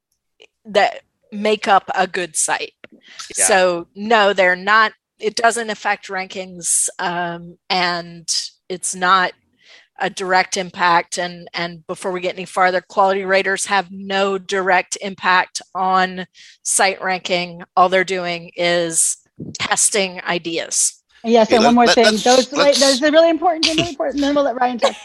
make up a good site. Yeah. So no, they're not. It doesn't affect rankings, and it's not a direct impact. And before we get any farther, quality raters have no direct impact on site ranking. All they're doing is testing ideas. Yes, and one more thing. Those are really important. Then we'll let Ryan talk.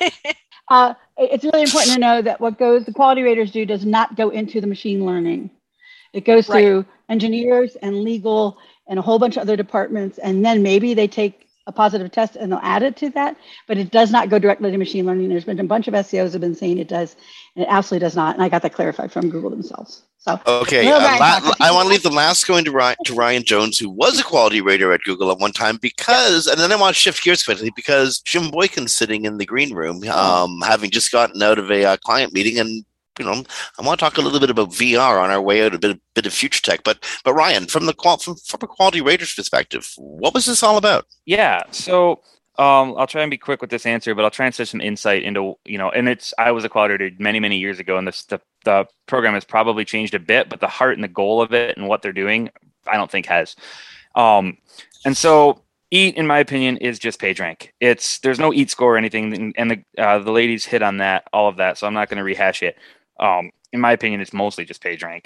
It's really important to know that the quality raters do does not go into the machine learning. It goes through engineers and legal and a whole bunch of other departments, and then maybe they take a positive test and they'll add it to that, but it does not go directly to machine learning. There's been a bunch of SEOs have been saying it does, and it absolutely does not. And I got that clarified from Google themselves. So okay, I want to leave the last going to Ryan Jones, who was a quality rater at Google at one time, because, and then I want to shift gears quickly because Jim Boykin's sitting in the green room, having just gotten out of a client meeting, and I want to talk a little bit about VR on our way out, a bit of future tech. But Ryan, from a quality rater's perspective, what was this all about? Yeah, so I'll try and be quick with this answer, but I'll try and set some insight into and I was a quality rater many years ago, and the program has probably changed a bit, but the heart and the goal of it and what they're doing, I don't think has. And so EAT, in my opinion, is just PageRank. There's no EAT score or anything, and the ladies hit on all of that, so I'm not going to rehash it. In my opinion, it's mostly just PageRank.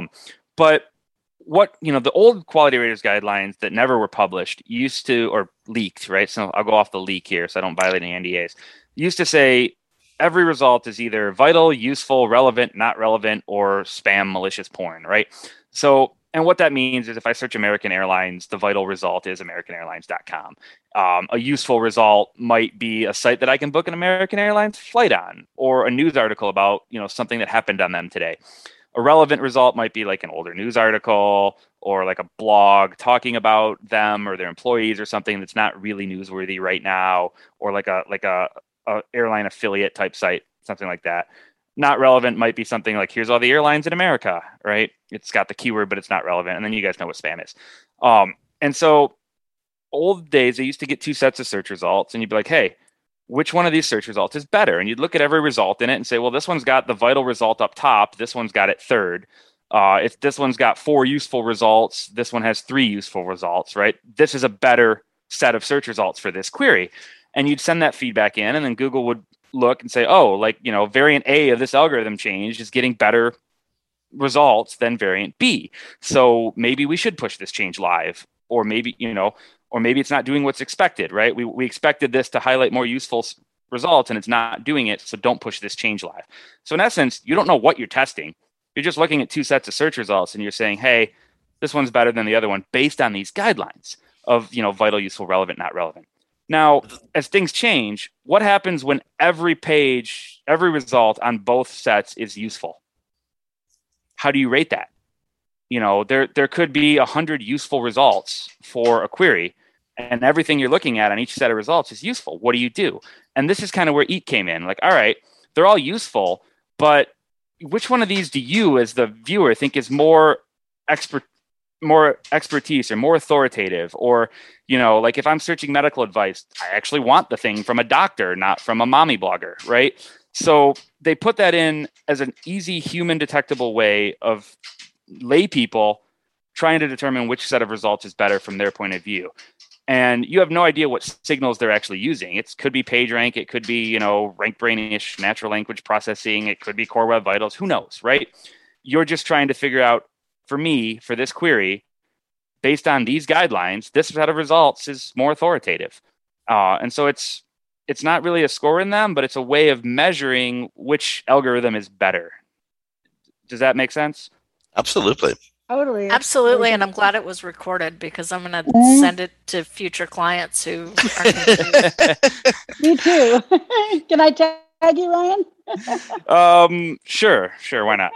But what, the old quality raters guidelines that never were published used to, or leaked, right? So I'll go off the leak here so I don't violate any NDAs. Used to say every result is either vital, useful, relevant, not relevant, or spam, malicious porn, right? So, and what that means is if I search American Airlines, the vital result is AmericanAirlines.com. A useful result might be a site that I can book an American Airlines flight on, or a news article about, something that happened on them today. A relevant result might be like an older news article or like a blog talking about them or their employees or something that's not really newsworthy right now, or like a airline affiliate type site, something like that. Not relevant might be something like, here's all the airlines in America, right? It's got the keyword, but it's not relevant. And then you guys know what spam is. And so old days, they used to get two sets of search results, and you'd be like, hey, which one of these search results is better? And you'd look at every result in it and say, well, this one's got the vital result up top. This one's got it third. If this one's got 4 useful results, this one has 3 useful results, right? This is a better set of search results for this query. And you'd send that feedback in, and then Google would look and say, variant A of this algorithm change is getting better results than variant B. So maybe we should push this change live, or maybe it's not doing what's expected, right? We expected this to highlight more useful results, and it's not doing it, so don't push this change live. So in essence, you don't know what you're testing. You're just looking at 2 sets of search results, and you're saying, hey, this one's better than the other one based on these guidelines of, vital, useful, relevant, not relevant. Now, as things change, what happens when every result on both sets is useful? How do you rate that? there could be 100 useful results for a query, and everything you're looking at on each set of results is useful. What do you do? And this is kind of where EAT came in. Like, all right, they're all useful, but which one of these do you, as the viewer, think is more expertise or more authoritative? Or, like if I'm searching medical advice, I actually want the thing from a doctor, not from a mommy blogger, right? So they put that in as an easy human detectable way of lay people trying to determine which set of results is better from their point of view. And you have no idea what signals they're actually using. It could be PageRank. It could be, RankBrain-ish natural language processing. It could be Core Web Vitals. Who knows, right? You're just trying to figure out, for this query, based on these guidelines, this set of results is more authoritative. And so it's not really a score in them, but it's a way of measuring which algorithm is better. Does that make sense? Absolutely. Totally. Absolutely. And I'm glad it was recorded because I'm going to send it to future clients who are confused. Me too. Can I tag you, Ryan? Sure. Why not?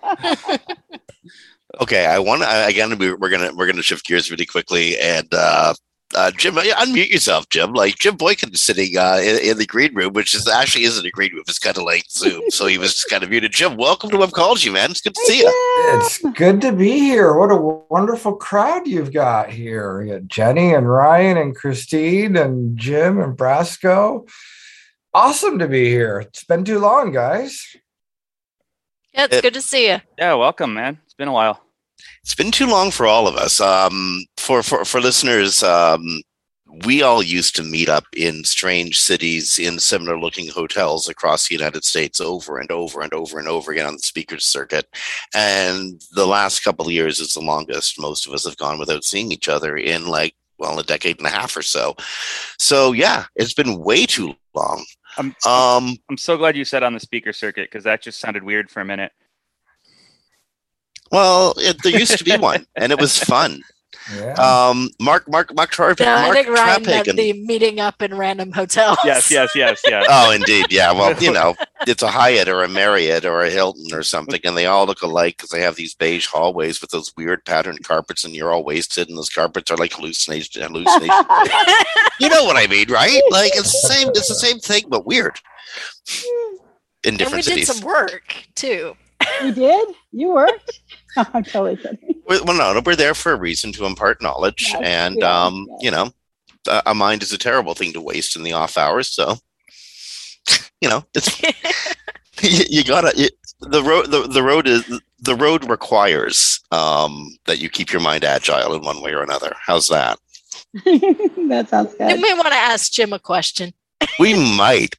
Okay, we're gonna shift gears really quickly, and Jim, unmute yourself, Jim. Like Jim Boykin is sitting in the green room, which isn't a green room. It's kind of like Zoom, so he was just kind of muted. Jim, welcome to Webcology, man. It's good to see you. It's good to be here. What a wonderful crowd you've got here. You got Jenny and Ryan and Christine and Jim and Brasco. Awesome to be here. It's been too long, guys. Yeah, it's good to see you. Yeah, welcome, man. It's been a while. It's been too long for all of us. For listeners, we all used to meet up in strange cities in similar looking hotels across the United States over and over and over and over again on the speakers circuit. And the last couple of years is the longest most of us have gone without seeing each other in a decade and a half or so. So yeah, it's been way too long. I'm so glad you said on the speaker circuit, because that just sounded weird for a minute. Well, there used to be one, and it was fun. Yeah. Mark Trapagan. I think Ryan meant the meeting up in random hotels. Yes. Oh, indeed. Yeah. Well, it's a Hyatt or a Marriott or a Hilton or something, and they all look alike because they have these beige hallways with those weird patterned carpets, and you're all wasted, and those carpets are like hallucination. You know what I mean, right? Like it's the same thing, but weird. In different cities. And we did some work too. You did? You worked? Oh, I'm totally kidding. Well, no, we're there for a reason, to impart knowledge, yes, and a mind is a terrible thing to waste in the off hours. So, it's the road requires that you keep your mind agile in one way or another. How's that? That sounds good. You may want to ask Jim a question. We might.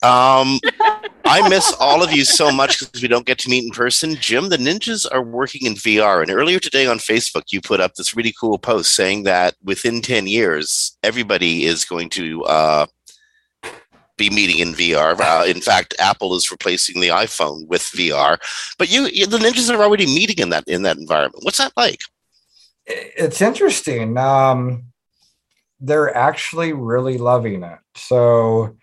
I miss all of you so much because we don't get to meet in person. Jim, the ninjas are working in VR. And earlier today on Facebook, you put up this really cool post saying that within 10 years, everybody is going to be meeting in VR. In fact, Apple is replacing the iPhone with VR. But the ninjas are already meeting in that environment. What's that like? It's interesting. They're actually really loving it. So,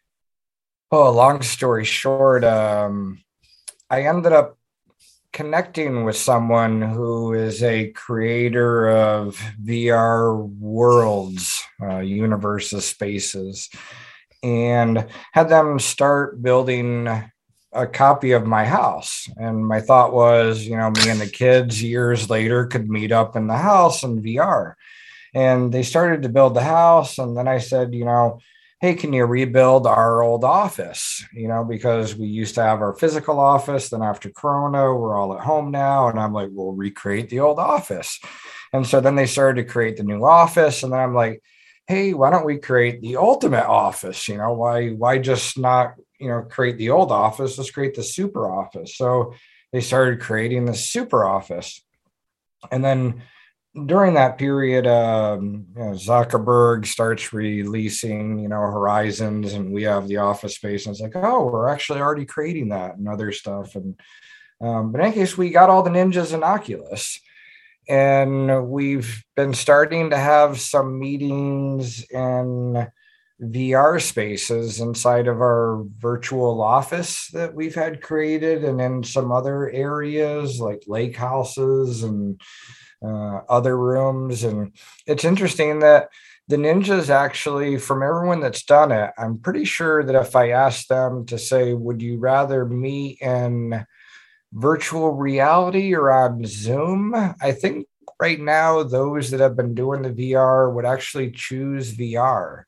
long story short, I ended up connecting with someone who is a creator of VR worlds, universes, spaces, and had them start building a copy of my house. And my thought was, me and the kids years later could meet up in the house in VR. And they started to build the house. And then I said, hey, can you rebuild our old office? Because we used to have our physical office. Then after Corona, we're all at home now. And I'm like, we'll recreate the old office. And so then they started to create the new office. And then I'm like, hey, why don't we create the ultimate office? Why just not, create the old office? Let's create the super office. So they started creating the super office. And then during that period, Zuckerberg starts releasing, Horizons, and we have the office space. And it's like, oh, we're actually already creating that and other stuff. And but in any case, we got all the ninjas in Oculus, and we've been starting to have some meetings in VR spaces inside of our virtual office that we've had created, and in some other areas like lake houses and other rooms. And it's interesting that the ninjas actually, from everyone that's done it, I'm pretty sure that if I asked them to say, would you rather meet in virtual reality or on Zoom, I think right now those that have been doing the VR would actually choose VR.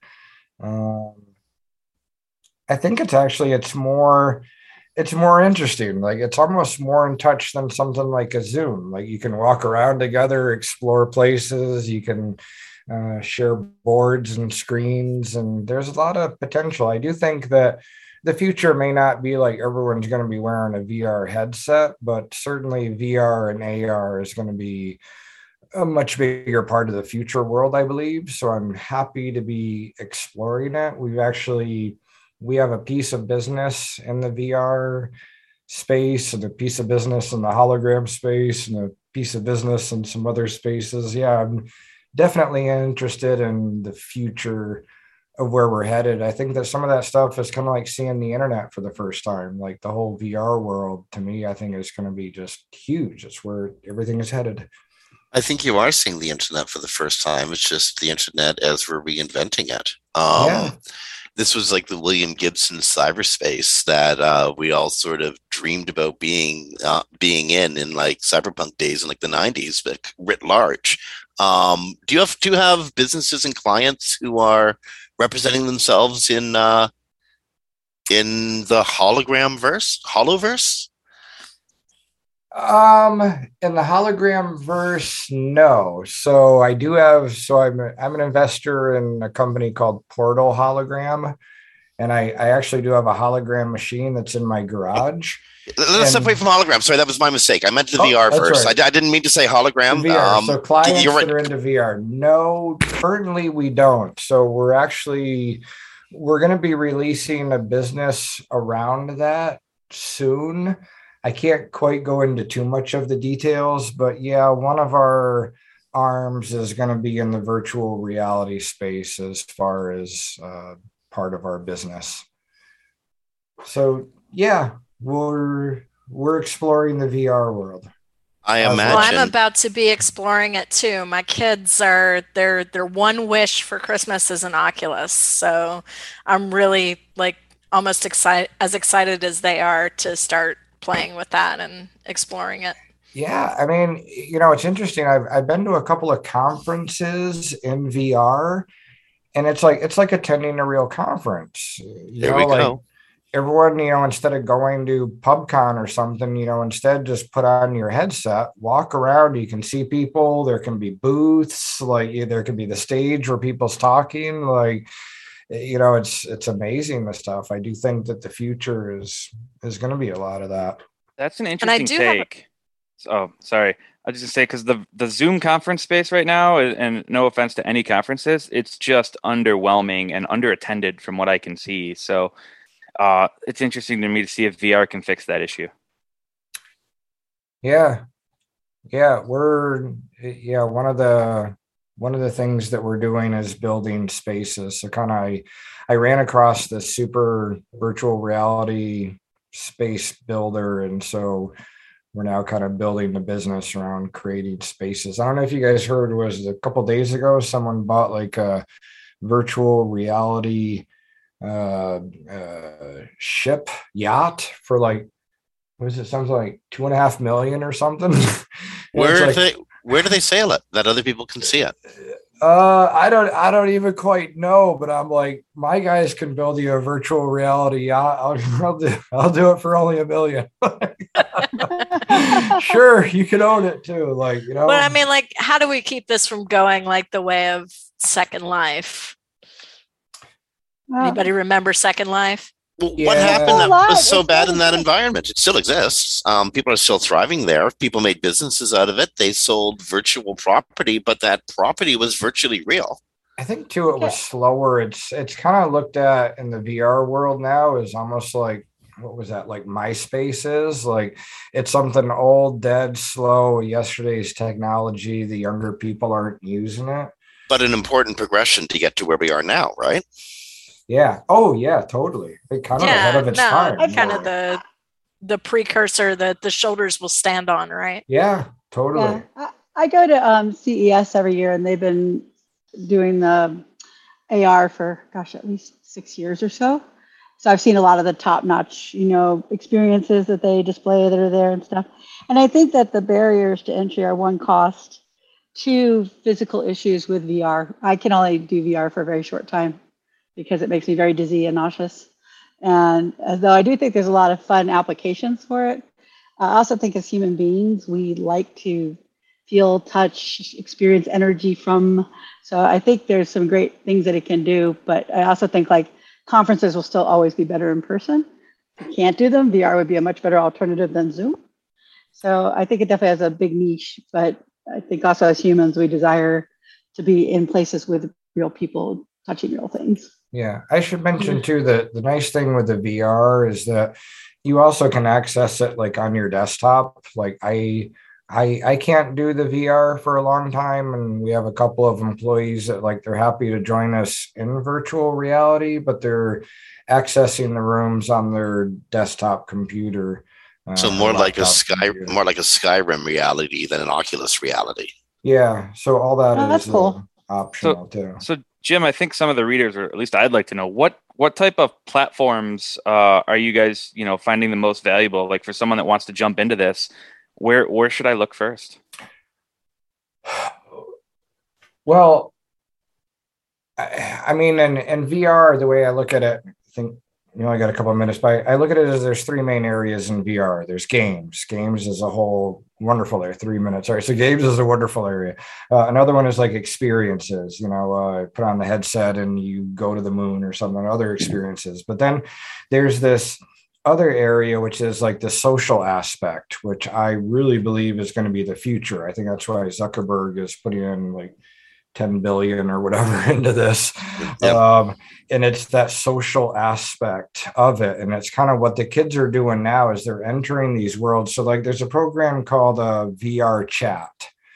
I think it's more interesting. Like it's almost more in touch than something like a Zoom. Like you can walk around together, explore places, you can share boards and screens, and there's a lot of potential. I do think that the future may not be like everyone's going to be wearing a VR headset, but certainly VR and AR is going to be a much bigger part of the future world, I believe. So I'm happy to be exploring it. We have a piece of business in the VR space and a piece of business in the hologram space and a piece of business in some other spaces. Yeah, I'm definitely interested in the future of where we're headed. I think that some of that stuff is kind of like seeing the internet for the first time. Like the whole VR world, to me, I think is going to be just huge. It's where everything is headed. I think you are seeing the internet for the first time. It's just the internet as we're reinventing it. This was like the William Gibson cyberspace that we all sort of dreamed about being in like cyberpunk days in like the 90s, but writ large. Do you have businesses and clients who are representing themselves in the holoverse? In the hologram verse, no. So I do have, I'm an investor in a company called Portal Hologram, and I actually do have a hologram machine that's in my garage. Let's separate from hologram. Sorry, that was my mistake. I meant the VR first. Right. I didn't mean to say hologram. VR. So clients that are into VR. No, currently we don't. So we're going to be releasing a business around that soon. I can't quite go into too much of the details, but yeah, one of our arms is going to be in the virtual reality space as far as part of our business. So yeah, we're exploring the VR world. I imagine. Well, I'm about to be exploring it too. My kids are their one wish for Christmas is an Oculus, so I'm really like almost as excited as they are to start playing with that and exploring it. Yeah, I mean, it's interesting. I've been to a couple of conferences in VR, and it's like attending a real conference. There we go. Everyone, instead of going to PubCon or something, instead just put on your headset, walk around. You can see people. There can be booths. Like there can be the stage where people's talking. Like, it's amazing, the stuff. I do think that the future is going to be a lot of that. That's an interesting take. Oh, sorry. I was just going to say, because the Zoom conference space right now, and no offense to any conferences, it's just underwhelming and underattended from what I can see. So it's interesting to me to see if VR can fix that issue. Yeah. One of the things that we're doing is building spaces. So I ran across the super virtual reality space builder. And so we're now kind of building the business around creating spaces. I don't know if you guys heard, it was a couple of days ago, someone bought like a virtual reality ship yacht for like, what is it? Sounds like $2.5 million or something. Where do they sail it that other people can see it? I don't even quite know, but I'm like, my guys can build you a virtual reality yacht. I'll do it for only $1 million. Sure, you can own it too. But I mean, how do we keep this from going like the way of Second Life? Anybody remember Second Life? Well, what happened that was so bad in that environment? It still exists. People are still thriving there. People made businesses out of it. They sold virtual property, but that property was virtually real. I think too, it was slower. It's kind of looked at in the VR world now as almost like, what was that? Like MySpace is like, it's something old, dead, slow, yesterday's technology. The younger people aren't using it. But an important progression to get to where we are now, right? Yeah. Oh, yeah, totally. It kind of ahead of its time. Kind of the precursor that the shoulders will stand on, right? Yeah, totally. Yeah. I go to CES every year, and they've been doing the AR for, gosh, at least 6 years or so. So I've seen a lot of the top-notch, experiences that they display that are there and stuff. And I think that the barriers to entry are, one, cost, two, physical issues with VR. I can only do VR for a very short time because it makes me very dizzy and nauseous. And though I do think there's a lot of fun applications for it, I also think as human beings, we like to feel, touch, experience energy from. So I think there's some great things that it can do, but I also think like conferences will still always be better in person. If you can't do them, VR would be a much better alternative than Zoom. So I think it definitely has a big niche, but I think also as humans, we desire to be in places with real people touching real things. Yeah, I should mention too that the nice thing with the VR is that you also can access it like on your desktop. Like I can't do the VR for a long time, and we have a couple of employees that like they're happy to join us in virtual reality, but they're accessing the rooms on their desktop computer. So more like a Skyrim reality than an Oculus reality. Yeah, so all that that's is cool. Optional too. So Jim, I think some of the readers, or at least I'd like to know, what type of platforms are you guys, finding the most valuable? Like for someone that wants to jump into this, where should I look first? Well, I mean, in VR, the way I look at it, I think you only got a couple of minutes, but I look at it as there's three main areas in VR. There's games. Games is a whole wonderful area. 3 minutes. Sorry. So games is a wonderful area. Another one is like experiences, put on the headset and you go to the moon or something, other experiences. But then there's this other area, which is like the social aspect, which I really believe is going to be the future. I think that's why Zuckerberg is putting in like 10 billion or whatever into this. Yep. And it's that social aspect of it. And it's kind of what the kids are doing now is they're entering these worlds. So like there's a program called VR Chat.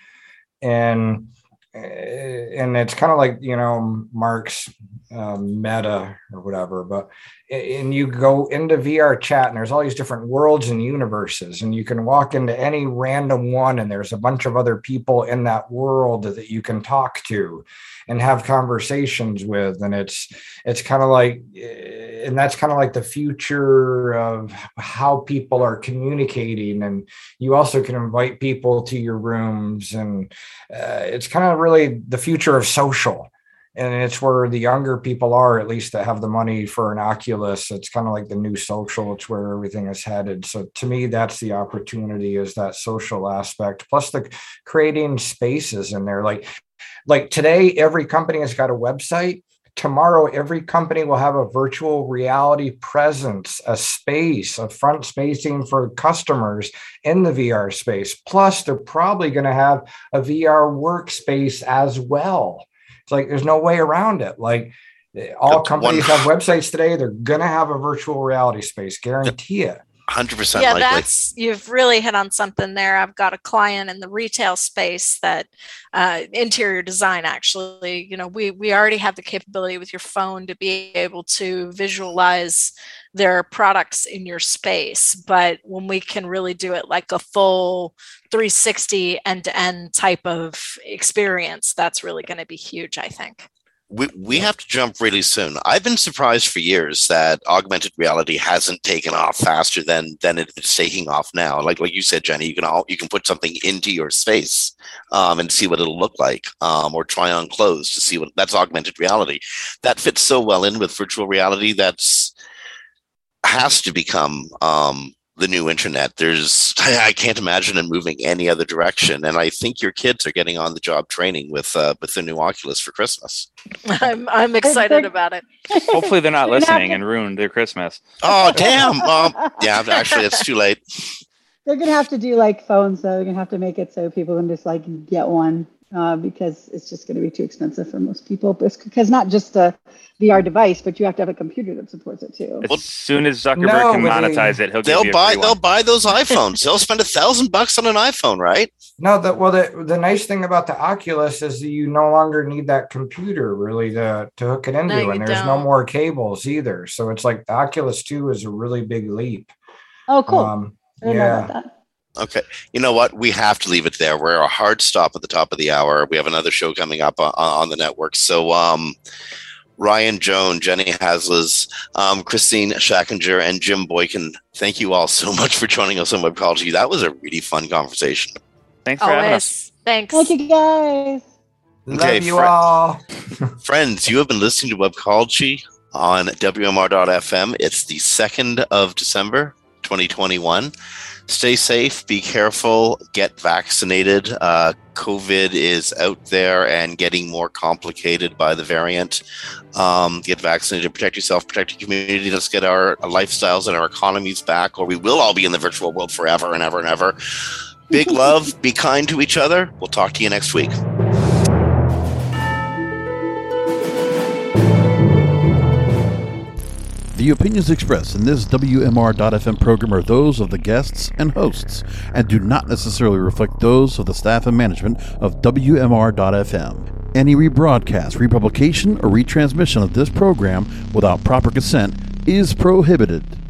And it's kind of like, Mark's Meta or whatever, and you go into VR Chat and there's all these different worlds and universes, and you can walk into any random one and there's a bunch of other people in that world that you can talk to and have conversations with. And it's kind of like, and that's kind of like the future of how people are communicating. And you also can invite people to your rooms, and it's kind of really the future of social. And it's where the younger people are, at least that have the money for an Oculus. It's kind of like the new social. It's where everything is headed. So to me, that's the opportunity, is that social aspect, plus the creating spaces in there. Like today, every company has got a website. Tomorrow, every company will have a virtual reality presence, a space, a front spacing for customers in the VR space. Plus, they're probably going to have a VR workspace as well. It's like there's no way around it. Like all companies have websites today. They're going to have a virtual reality space. Guarantee it. 100% yeah, likely. You've really hit on something there. I've got a client in the retail space that interior design, actually, we already have the capability with your phone to be able to visualize their products in your space. But when we can really do it like a full 360 end-to-end type of experience, that's really going to be huge, I think. We have to jump really soon. I've been surprised for years that augmented reality hasn't taken off faster than it's taking off now. Like you said, Jenny, you can put something into your space and see what it'll look like, or try on clothes to see that's augmented reality. That fits so well in with virtual reality. Has to become the new internet. I can't imagine it moving any other direction. And I think your kids are getting on the job training with the new Oculus for Christmas. I'm excited about it. Hopefully they're not listening and ruined their Christmas. Oh, damn. Yeah, actually it's too late. They're going to have to do like phones, though. They're going to have to make it so people can just like get one, because it's just going to be too expensive for most people. Because not just a VR device, but you have to have a computer that supports it too. As soon as Zuckerberg can monetize it, they'll buy those iPhones. They'll spend $1,000 on an iPhone, right? No, the nice thing about the Oculus is that you no longer need that computer really to hook it into, and there's no more cables either. So it's like the Oculus 2 is a really big leap. Oh, cool. I didn't know about that. Okay. You know what? We have to leave it there. We're a hard stop at the top of the hour. We have another show coming up on the network. So, Ryan Joan, Jenny Haslas, Christine Schackinger, and Jim Boykin, thank you all so much for joining us on Webcology. That was a really fun conversation. Thanks for having us. Thanks. Thank you, guys. Love you all. Friends, you have been listening to Webcology on WMR.fm. It's the 2nd of December, 2021. Stay safe, be careful, get vaccinated. COVID is out there and getting more complicated by the variant. Get vaccinated, protect yourself, protect your community. Let's get our lifestyles and our economies back, or we will all be in the virtual world forever and ever and ever. Big love, be kind to each other. We'll talk to you next week. The opinions expressed in this WMR.FM program are those of the guests and hosts and do not necessarily reflect those of the staff and management of WMR.FM. Any rebroadcast, republication, or retransmission of this program without proper consent is prohibited.